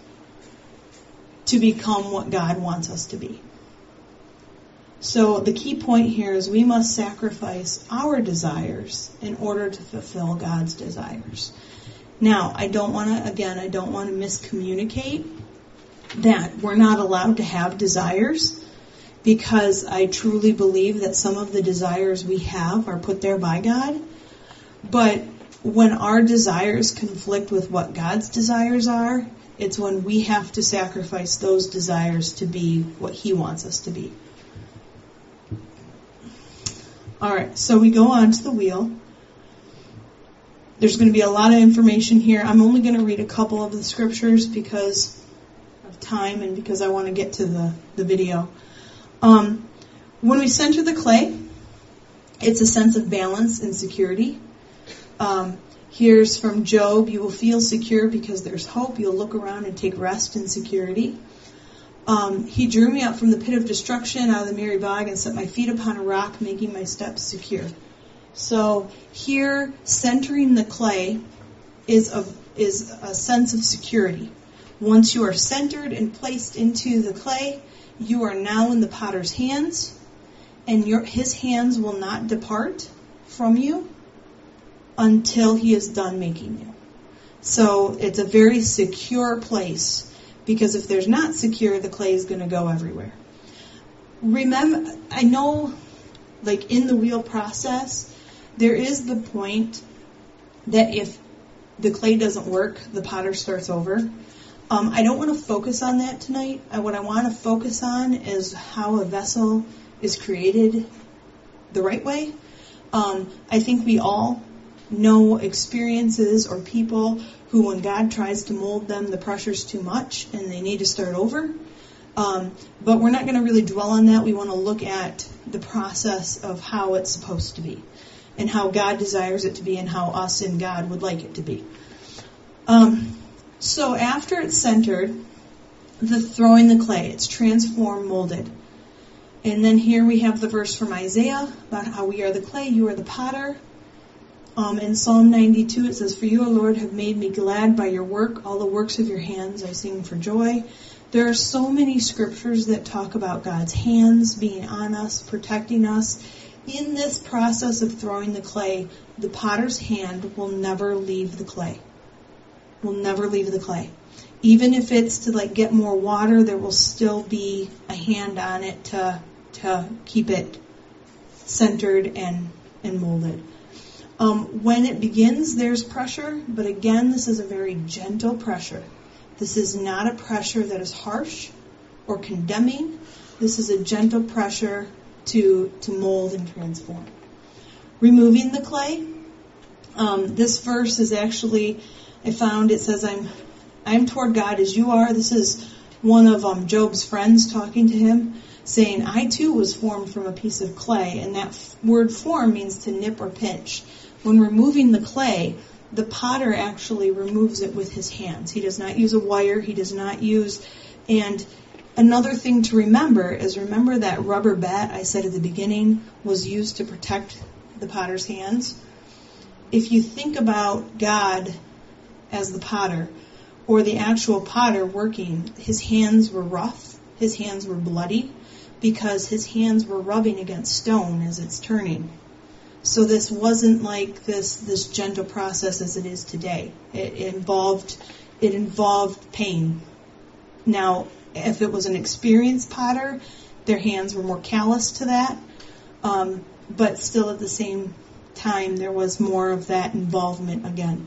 to become what God wants us to be. So the key point here is we must sacrifice our desires in order to fulfill God's desires. Now, I don't want to miscommunicate that we're not allowed to have desires, because I truly believe that some of the desires we have are put there by God. But when our desires conflict with what God's desires are, it's when we have to sacrifice those desires to be what He wants us to be. Alright, so we go on to the wheel. There's going to be a lot of information here. I'm only going to read a couple of the scriptures because of time and because I want to get to the video. When we center the clay, it's a sense of balance and security. Here's from Job: you will feel secure because there's hope. You'll look around and take rest in security. He drew me out from the pit of destruction, out of the miry bog, and set my feet upon a rock, making my steps secure. So here, centering the clay is a sense of security. Once you are centered and placed into the clay, you are now in the potter's hands, and his hands will not depart from you until he is done making you. So it's a very secure place, because if there's not secure, the clay is going to go everywhere. Remember, I know, like in the wheel process, there is the point that if the clay doesn't work, the potter starts over. I don't want to focus on that tonight. What I want to focus on is how a vessel is created the right way. I think we all know experiences or people who, when God tries to mold them, the pressure's too much and they need to start over. But we're not going to really dwell on that. We want to look at the process of how it's supposed to be and how God desires it to be and how us and God would like it to be. So after it's centered, the throwing the clay, it's transformed, molded. And then here we have the verse from Isaiah about how we are the clay, you are the potter. In Psalm 92 it says, for you, O Lord, have made me glad by your work, all the works of your hands I sing for joy. There are so many scriptures that talk about God's hands being on us, protecting us. In this process of throwing the clay, the potter's hand will never leave the clay. Will never leave the clay. Even if it's to get more water, there will still be a hand on it to keep it centered and molded. When it begins, there's pressure, but again, this is a very gentle pressure. This is not a pressure that is harsh or condemning. This is a gentle pressure to mold and transform. Removing the clay. This verse is actually, I found it says, I'm toward God as you are. This is one of Job's friends talking to him, saying, I too was formed from a piece of clay. And that word form means to nip or pinch. When removing the clay, the potter actually removes it with his hands. He does not use a wire. He does not use... And another thing to remember that rubber bat I said at the beginning was used to protect the potter's hands. If you think about God as the potter, or the actual potter working, his hands were rough, his hands were bloody, because his hands were rubbing against stone as it's turning. So this wasn't like this gentle process as it is today. It involved pain. Now, if it was an experienced potter, their hands were more callous to that, but still at the same time there was more of that involvement again.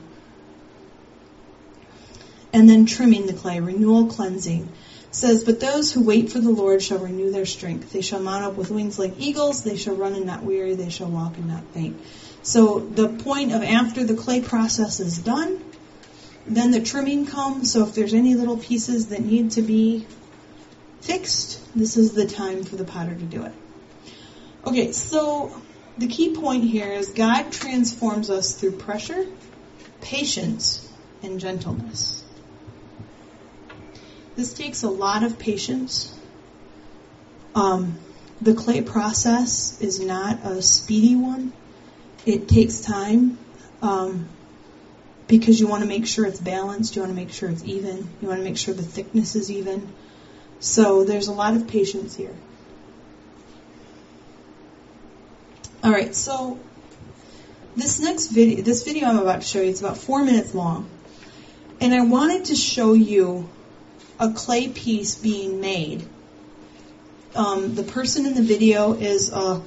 And then trimming the clay, renewal, cleansing. It says, but those who wait for the Lord shall renew their strength. They shall mount up with wings like eagles. They shall run and not weary. They shall walk and not faint. So the point of after the clay process is done, then the trimming comes. So if there's any little pieces that need to be fixed, this is the time for the potter to do it. Okay, so the key point here is God transforms us through pressure, patience, and gentleness. This takes a lot of patience. The clay process is not a speedy one. It takes time because you want to make sure it's balanced. You want to make sure it's even. You want to make sure the thickness is even. So there's a lot of patience here. All right, so this video I'm about to show you, it's about 4 minutes long. And I wanted to show you a clay piece being made. The person in the video is I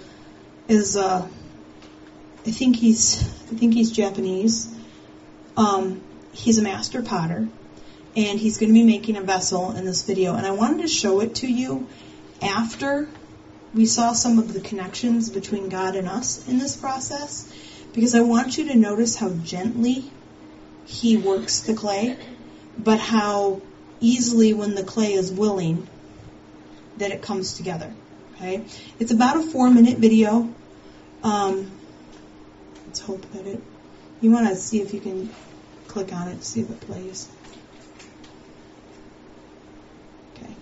think he's Japanese. He's a master potter, and he's going to be making a vessel in this video. And I wanted to show it to you after we saw some of the connections between God and us in this process, because I want you to notice how gently he works the clay, but how easily, when the clay is willing, that it comes together. Okay, it's about a 4-minute video. Let's hope that you want to see if you can click on it to see if it plays. Okay.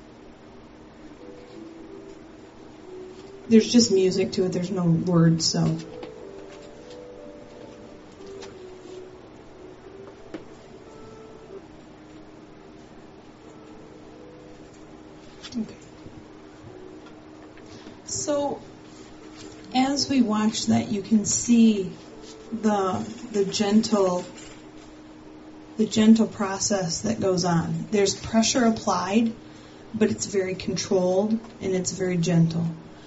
There's just music to it. There's no words, so. Okay. So, as we watch that, you can see the gentle process that goes on. There's pressure applied, but it's very controlled and it's very gentle.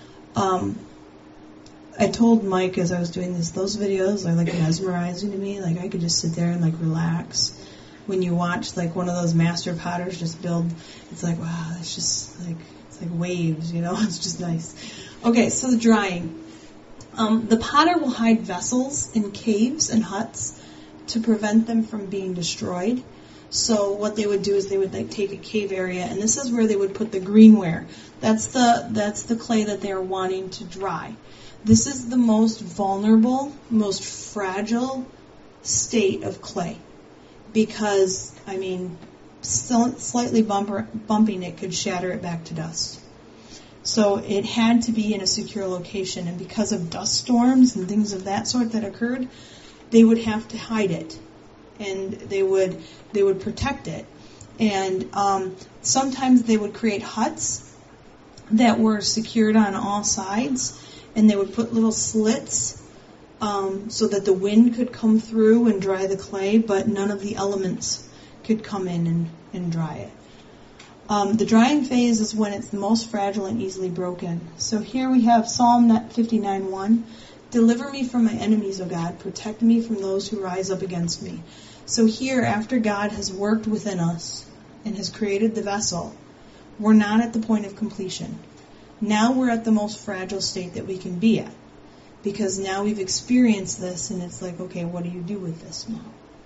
I told Mike as I was doing those videos are like mesmerizing to me. Like I could just sit there and like relax. When you watch like one of those master potters just build, it's like, wow, it's just like, it's like waves, you know, it's just nice. Okay, so the drying. The potter will hide vessels in caves and huts to prevent them from being destroyed. So what they would do is they would like take a cave area, and this is where they would put the greenware. That's the clay that they're wanting to dry. This is the most vulnerable, most fragile state of clay, because I mean, slightly bumping it could shatter it back to dust. So it had to be in a secure location, and because of dust storms and things of that sort that occurred, they would have to hide it, and they would protect it. And sometimes they would create huts that were secured on all sides, and they would put little slits so that the wind could come through and dry the clay, but none of the elements could come in and dry it. The drying phase is when it's the most fragile and easily broken. So here we have Psalm 59:1. Deliver me from my enemies, O God. Protect me from those who rise up against me. So here, after God has worked within us and has created the vessel, we're not at the point of completion. Now we're at the most fragile state that we can be at. Because now we've experienced this, and it's like, okay, what do you do with this now?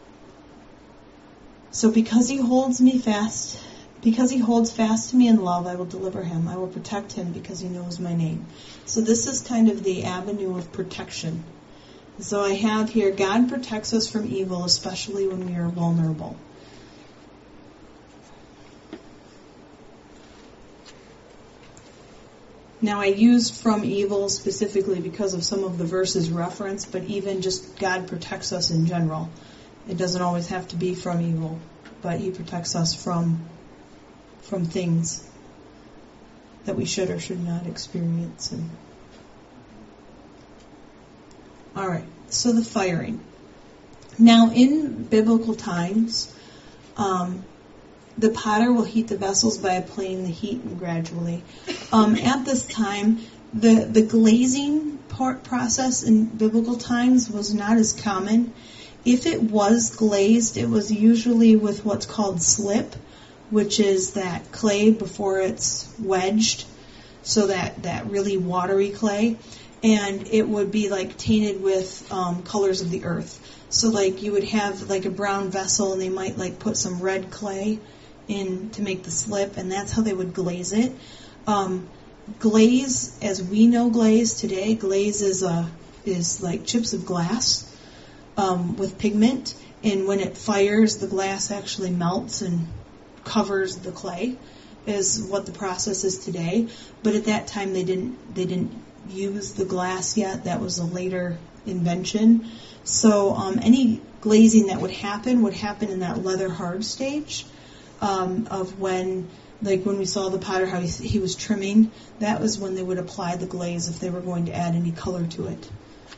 So because he holds fast to me in love, I will deliver him. I will protect him because he knows my name. So this is kind of the avenue of protection. So I have here, God protects us from evil, especially when we are vulnerable. Now I used from evil specifically because of some of the verses referenced, but even just God protects us in general. It doesn't always have to be from evil, but he protects us from things that we should or should not experience. All right, so the firing. Now, in biblical times, the potter will heat the vessels by applying the heat gradually. At this time, the glazing process in biblical times was not as common. If it was glazed, it was usually with what's called slip, which is that clay before it's wedged, so that really watery clay, and it would be like tainted with colors of the earth. So like you would have like a brown vessel, and they might like put some red clay in to make the slip, and that's how they would glaze it. Glaze, as we know glaze today, glaze is like chips of glass with pigment, and when it fires, the glass actually melts and covers the clay, is what the process is today. But at that time they didn't use the glass yet. That was a later invention. So any glazing that would happen in that leather hard stage of when like when we saw the potter, how he was trimming, that was when they would apply the glaze if they were going to add any color to it.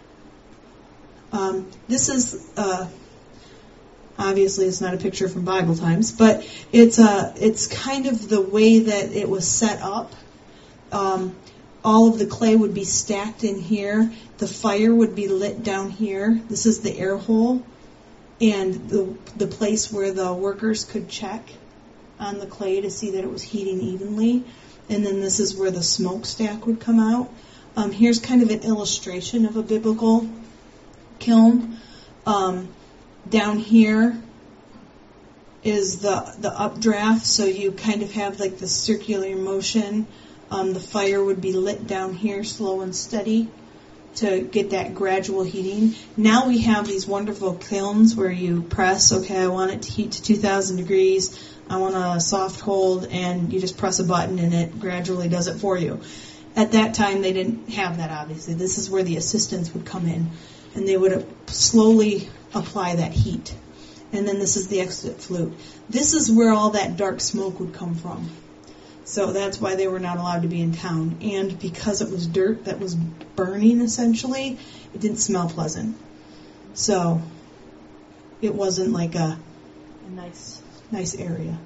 This is, obviously it's not a picture from Bible times, but it's kind of the way that it was set up. All of the clay would be stacked in here. The fire would be lit down here. This is the air hole and the place where the workers could check on the clay to see that it was heating evenly. And then this is where the smokestack would come out. Here's kind of an illustration of a biblical kiln. Down here is the updraft, so you kind of have like the circular motion. The fire would be lit down here, slow and steady, to get that gradual heating. Now we have these wonderful kilns where you press, okay, I want it to heat to 2,000 degrees, I want a soft hold, and you just press a button and it gradually does it for you. At that time, they didn't have that, obviously. This is where the assistants would come in, and they would slowly apply that heat. And then this is the exit flute. This is where all that dark smoke would come from. So that's why they were not allowed to be in town. And because it was dirt that was burning, essentially, it didn't smell pleasant. So it wasn't like a nice area.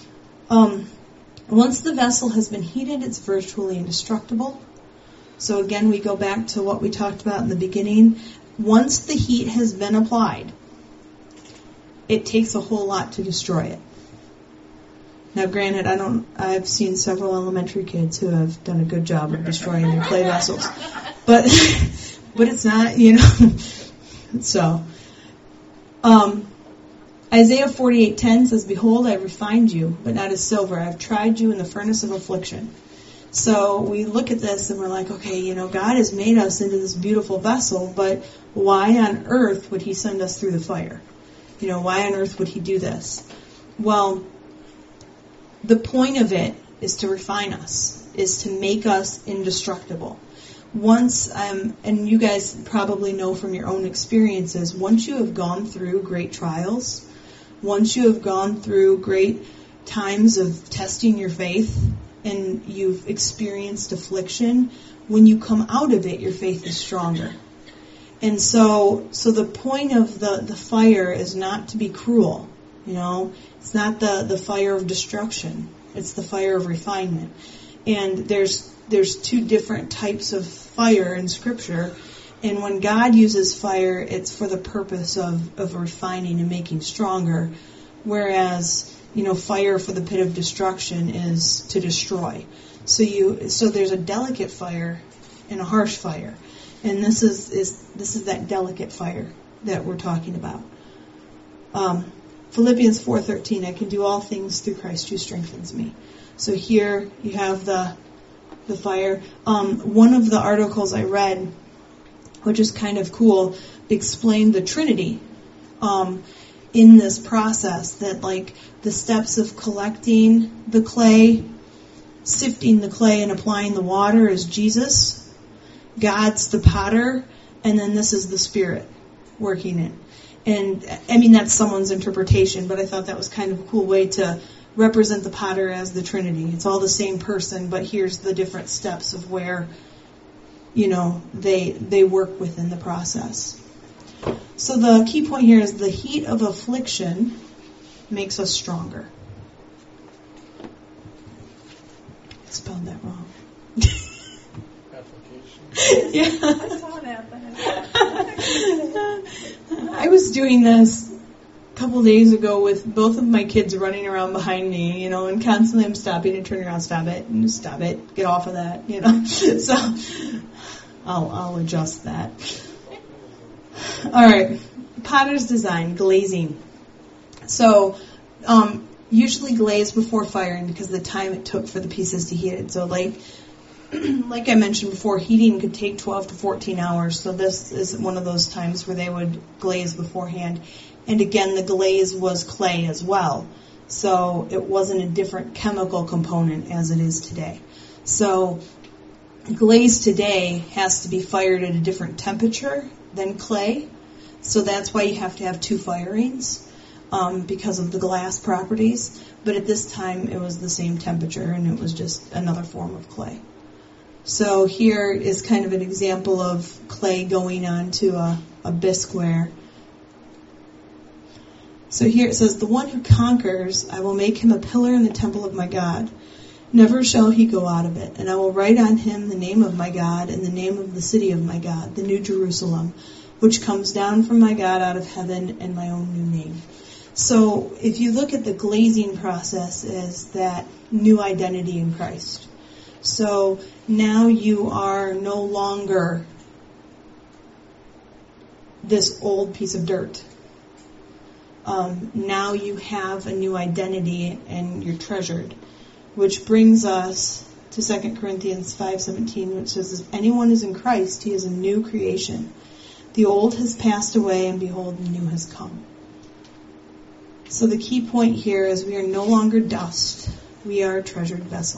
Once the vessel has been heated, it's virtually indestructible. So again, we go back to what we talked about in the beginning. Once the heat has been applied, it takes a whole lot to destroy it. Now, granted, I've seen several elementary kids who have done a good job of destroying their clay vessels, but it's not, So, Isaiah 48:10 says, "Behold, I have refined you, but not as silver. I have tried you in the furnace of affliction." So we look at this and we're like, okay, God has made us into this beautiful vessel, but why on earth would He send us through the fire? Why on earth would He do this? Well, the point of it is to refine us, is to make us indestructible. Once, and you guys probably know from your own experiences, once you have gone through great trials, once you have gone through great times of testing your faith, and you've experienced affliction, when you come out of it, your faith is stronger. And so the point of the fire is not to be cruel. It's not the fire of destruction. It's the fire of refinement. And there's two different types of fire in Scripture. And when God uses fire, it's for the purpose of refining and making stronger. Whereas, fire for the pit of destruction is to destroy. So there's a delicate fire and a harsh fire. And this is that delicate fire that we're talking about. Philippians 4:13, I can do all things through Christ who strengthens me. So here you have the fire. One of the articles I read, which is kind of cool, explained the Trinity in this process, that like the steps of collecting the clay, sifting the clay, and applying the water is Jesus. God's the potter, and then this is the Spirit working it. And, that's someone's interpretation, but I thought that was kind of a cool way to represent the potter as the Trinity. It's all the same person, but here's the different steps of where, they work within the process. So the key point here is the heat of affliction makes us stronger. I spelled that wrong. Yeah. I saw that. I was doing this a couple days ago with both of my kids running around behind me, and constantly I'm stopping and turning around, stop it, get off of that, So I'll adjust that. All right, potter's design, glazing. So usually glaze before firing because of the time it took for the pieces to heat. So like I mentioned before, heating could take 12 to 14 hours, so this is one of those times where they would glaze beforehand. And again, the glaze was clay as well, so it wasn't a different chemical component as it is today. So glaze today has to be fired at a different temperature than clay, so that's why you have to have two firings. because of the glass properties. But at this time, it was the same temperature, and it was just another form of clay. So here is kind of an example of clay going onto a bisqueware. So here it says, the one who conquers, I will make him a pillar in the temple of my God. Never shall he go out of it. And I will write on him the name of my God and the name of the city of my God, the New Jerusalem, which comes down from my God out of heaven, and my own new name. So if you look at the glazing process as that new identity in Christ. So now you are no longer this old piece of dirt. Now you have a new identity and you're treasured. Which brings us to 2 Corinthians 5:17, which says, if anyone is in Christ, he is a new creation. The old has passed away, and behold, the new has come. So the key point here is we are no longer dust. We are a treasured vessel.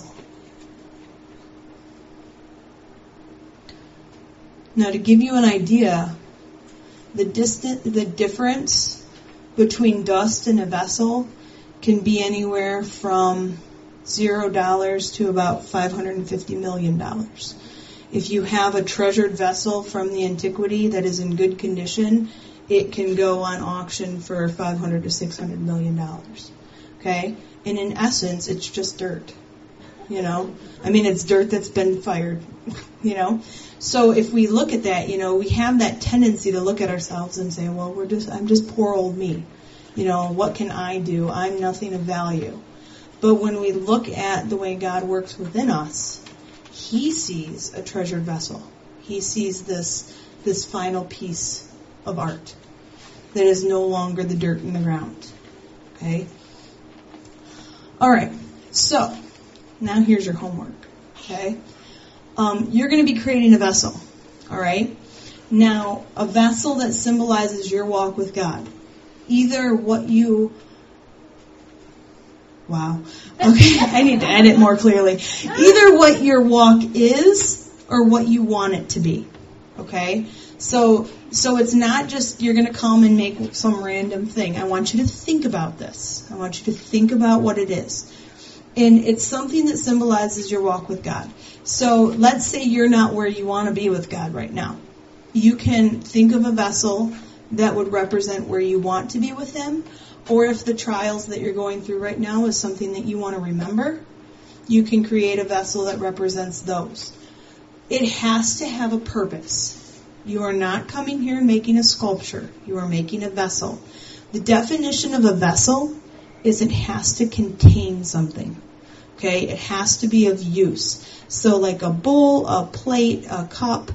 Now, to give you an idea, the difference between dust and a vessel can be anywhere from $0 to about $550 million. If you have a treasured vessel from the antiquity that is in good condition, it can go on auction for $500 to $600 million. Okay? And in essence, it's just dirt. You know? I mean, it's dirt that's been fired. You know? So if we look at that, you know, we have that tendency to look at ourselves and say, well, I'm just poor old me. You know, what can I do? I'm nothing of value. But when we look at the way God works within us, He sees a treasured vessel. He sees this final piece of art that is no longer the dirt in the ground. Okay? All right. So, now here's your homework. Okay? You're going to be creating a vessel. All right? Now, a vessel that symbolizes your walk with God. Either what you... Wow. Okay, I need to edit more clearly. Either what your walk is or what you want it to be. Okay? So it's not just you're going to come and make some random thing. I want you to think about this. I want you to think about what it is. And it's something that symbolizes your walk with God. So let's say you're not where you want to be with God right now. You can think of a vessel that would represent where you want to be with Him. Or if the trials that you're going through right now is something that you want to remember, you can create a vessel that represents those. It has to have a purpose. You are not coming here and making a sculpture. You are making a vessel. The definition of a vessel is it has to contain something. Okay? It has to be of use. So like a bowl, a plate, a cup,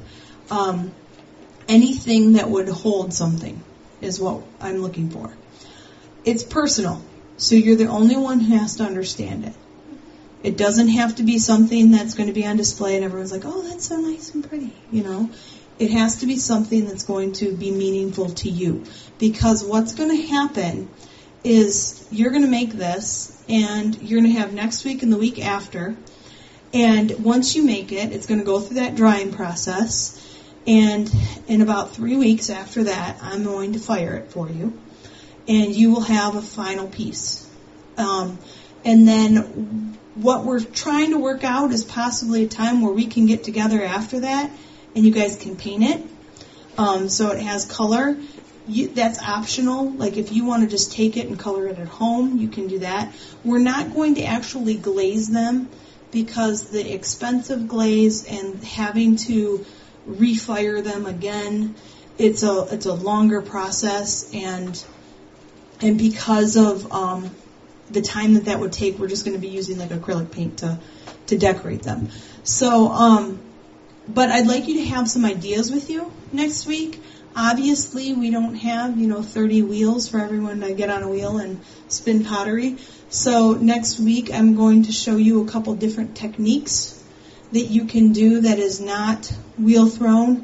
anything that would hold something is what I'm looking for. It's personal, so you're the only one who has to understand it. It doesn't have to be something that's going to be on display and everyone's like, oh, that's so nice and pretty, you know. It has to be something that's going to be meaningful to you. Because what's going to happen is you're going to make this, and you're going to have next week and the week after. And once you make it, it's going to go through that drying process. And in about 3 weeks after that, I'm going to fire it for you. And you will have a final piece. And then what we're trying to work out is possibly a time where we can get together after that and you guys can paint it. So it has color. That's optional. Like if you want to just take it and color it at home, you can do that. We're not going to actually glaze them because the expensive glaze and having to refire them again, it's a longer process, and because of the time that would take, we're just going to be using like acrylic paint to decorate them. So, but I'd like you to have some ideas with you next week. Obviously, we don't have 30 wheels for everyone to get on a wheel and spin pottery. So next week, I'm going to show you a couple different techniques that you can do that is not wheel thrown.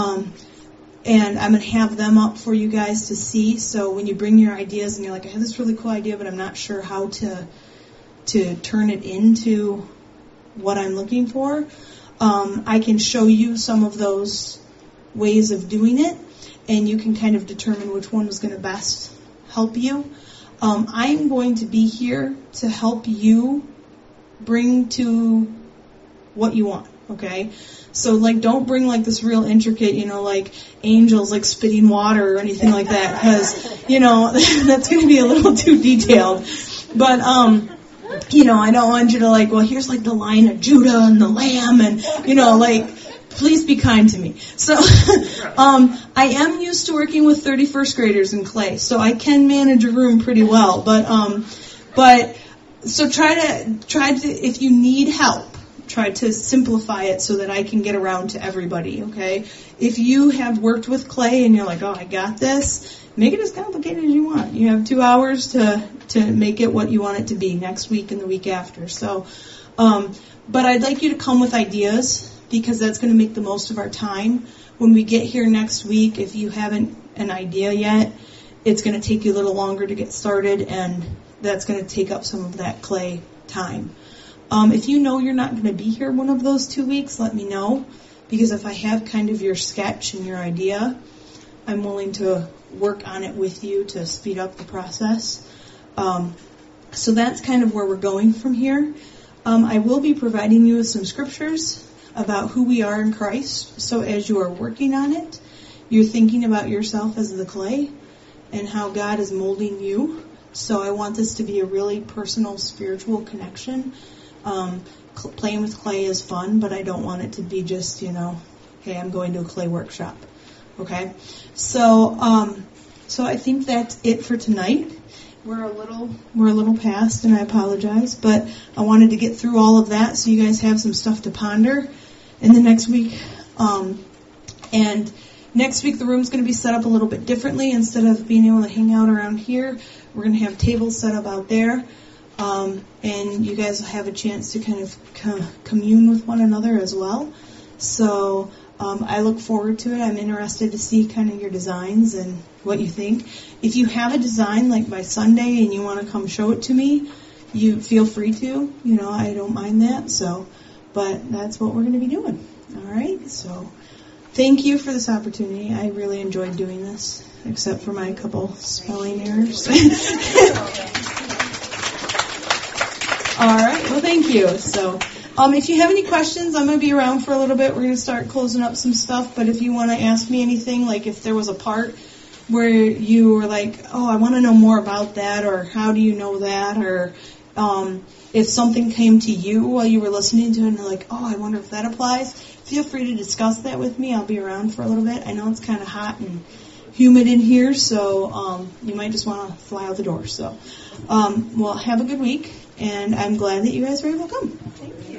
And I'm going to have them up for you guys to see. So when you bring your ideas and you're like, I have this really cool idea, but I'm not sure how to turn it into what I'm looking for, I can show you some of those ways of doing it, and you can kind of determine which one is going to best help you. I'm going to be here to help you bring to what you want, okay? So, like, don't bring, like, this real intricate, like, angels, like, spitting water or anything like that, because, that's going to be a little too detailed. But, I don't want you to, like, well, here's, like, the Lion of Judah and the Lamb, and, please be kind to me. So, I am used to working with 31st graders in clay, so I can manage a room pretty well. So try to, if you need help, try to simplify it so that I can get around to everybody, okay? If you have worked with clay and you're like, oh, I got this, make it as complicated as you want. You have 2 hours to make it what you want it to be next week and the week after. So, but I'd like you to come with ideas, because that's going to make the most of our time. When we get here next week, if you haven't an idea yet, it's going to take you a little longer to get started, and that's going to take up some of that clay time. If you know you're not going to be here one of those 2 weeks, let me know, because if I have kind of your sketch and your idea, I'm willing to work on it with you to speed up the process. So that's kind of where we're going from here. I will be providing you with some scriptures about who we are in Christ. So as you are working on it, you're thinking about yourself as the clay and how God is molding you. So I want this to be a really personal, spiritual connection. Playing with clay is fun, but I don't want it to be just, hey, I'm going to a clay workshop. Okay? So I think that's it for tonight. We're a little past, and I apologize, but I wanted to get through all of that so you guys have some stuff to ponder in the next week. And next week the room's going to be set up a little bit differently. Instead of being able to hang out around here, we're going to have tables set up out there, and you guys will have a chance to kind of commune with one another as well. So I look forward to it. I'm interested to see kind of your designs and what you think. If you have a design like by Sunday and you want to come show it to me, you feel free to. I don't mind that. But that's what we're going to be doing. All right. So thank you for this opportunity. I really enjoyed doing this, except for my couple spelling errors. All right. Well, thank you. So. If you have any questions, I'm going to be around for a little bit. We're going to start closing up some stuff. But if you want to ask me anything, like if there was a part where you were like, oh, I want to know more about that, or how do you know that, or if something came to you while you were listening to it and you're like, oh, I wonder if that applies, feel free to discuss that with me. I'll be around for a little bit. I know it's kind of hot and humid in here, so you might just want to fly out the door. So, well, have a good week, and I'm glad that you guys were able to come. Thank you.